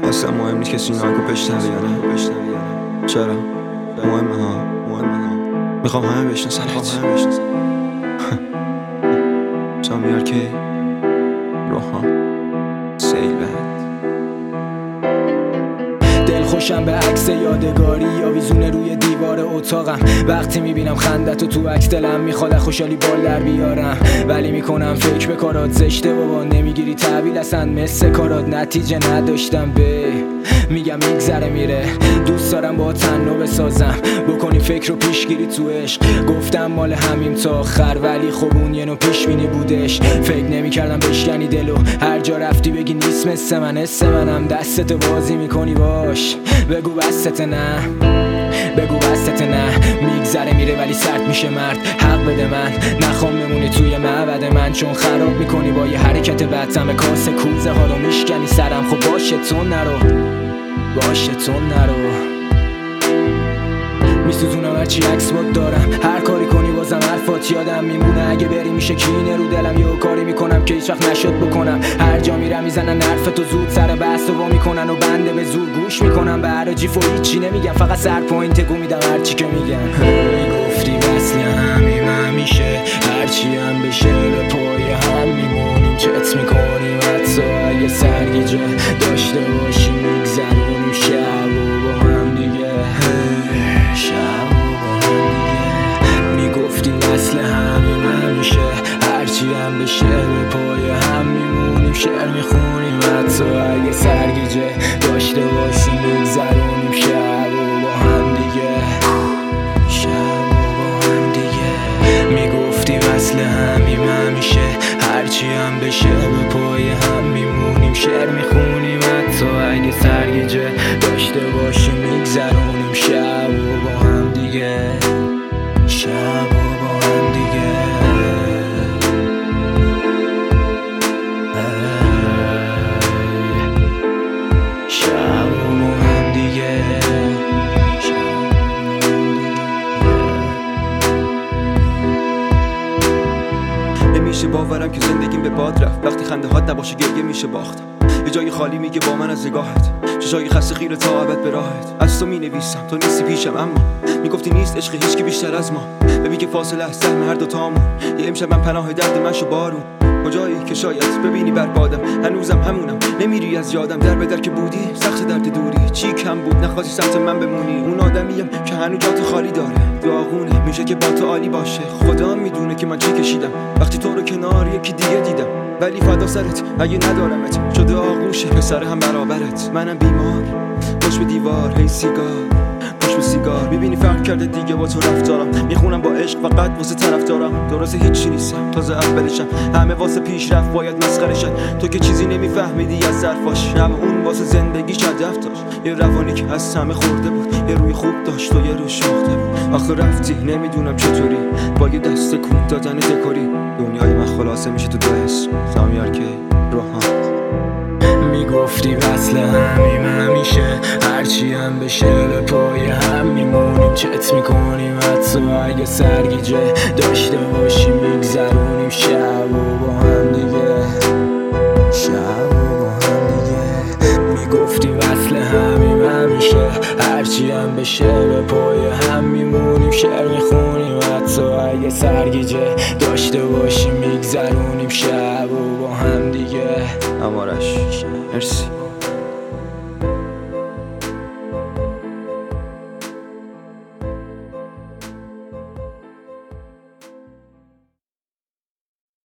اصلا مهم نیست کسی این آهنگو بشنوه یا نه. چرا؟ مهمه ها. میخوام همه بشنسن سامیار کی روحان سیلند. دل خوشم به عکس یادگاری آویزونه روی دیوار اتاقم. وقتی میبینم خندتو تو عکس دلم میخواد خوشحالی بال در بیارم، ولی میکنم فکر به کارات زشته بابا. نمیگیری تحویل اصلا مثل کارات، نتیجه نداشتم میگم میگذره میره. دوست دارم با تنو بسازم، بکنی فکر و پیشگیری تو عشق. گفتم مال همیم تا آخر، ولی خب اون یه نوع پیشبینی بودش. فکر نمیکردم بشکنی دلو، هر جا رفتی بگی نیست مثل من. حس منم دستت بازی میکنی باش، بگو بستت نه، بگو بستت نه. میگذره میره ولی سرد میشه مرد. حق بده من، نخوام بمونی توی معبد من، چون خراب میکنی با یه حرکت بدتم. کاسه کوزه ها رو میشکنی سرم. خب باشه تو نرو، باشه تو نرو. میسوزونم هرچی عکس بود دارم، هر کاری کنی بازم حرفات یادم میمونه. اگه بری میشه کینه رو دلم، یه کاری میکنم که هیچ وقت نشد بکنم. هر جا میرم میزنن حرفتو زود، سر بحث رو وا میکنن و بنده به زور گوش میکنم. به هر جیف و هیچی نمیگم، فقط سر پایین تکو میدم هرچی که میگن. میگفتی وصل همیم همیشه، هرچی هم بشه به پای هم میمونیم. چت میکنیم حتی اگه سرگیجه داشته باشیم، میگذرونیم شب و با هم دیگه. شب و با هم دیگه. میگفتی وصل همیم همیشه، هرچی هم بشه به پای هم میمونیم. شعر میخونیم حتی اگه سرگیجه داشته باشیم، میگذرونیم شب و با هم دیگه. شب و با هم دیگه. میگفتی وصل همیم همیشه، هرچی هم بشه به پای هم میمونیم. شعر میخونیم حتی اگه سرگیجه داشته باشیم، میگذرونیم شب و با هم دیگه. شب و با هم دیگه. شب و با هم دیگه. نمیشه باورم که زندگیم به باد رفت. وقتی خنده هات نباشه گریه میشه باخت. یه جای خالی میگه با من از نگاهت، چشای خسته خیره تا ابد به راهت. از تو مینویسم تو نیستی پیشم، اما میگفتی نیست عشق هیچکی بیشتر از ما. ببین که فاصله از سهم هر دوتامون. یه امشبم پناه درد من شو بارون. کجایی که شاید ببینی بربادم، هنوزم همونم، نمیری از یادم. در به در که بودی سخت درد دوری. چی کم بود نخواستی سمت من بمونی. اون آدمیم که هنوز جات خالی داره، داغونه میشه که با تو عالی باشه. خدا میدونه که من چی کشیدم وقتی تو رو کنار یکی دیگه دیدم. ولی فدا سرت اگه ندارمت، شده آغوشه پسر هم برابرت. منم بیمار پشت به دیوار، هی سیگار پشت به سیگار. میبینی فرق کرده دیگه با تو رفتارم. میخونم با عشق فقط واسه طرف دارم. درسته هیچی نیستم، تازه اولشم. همه واسه پیشرفت باید مسخره شد. تو که چیزی نمیفهمیدی از ظرفاش، اما اون واسه زندگیش هدف داشت. یه روانی که از همه خورده بود، یه روی خوب داشت و یه روی شاخته بود. آخه رفتی نمیدونم چطوری، با یه دست کون دادن دکوری. دنیای من خلاصه میشه تو دو اسم، سامیار کی روحان. میگفتی وصل همیم همیشه، هرچی هم بشه به پای هم میمونیم. چت میکنیم حتی اگه سرگیجه داشته باشیم، میگذرونیم شب و با هم دیگه. شب و با هم دیگه. میگفتی وصل همیم همیشه، هرچی هم بشه به پای هم میمونیم. شعر میخونیم حتی اگه سرگیجه داشته باشیم، میگذرونیم شب و با هم دیگه. امارش مرسی.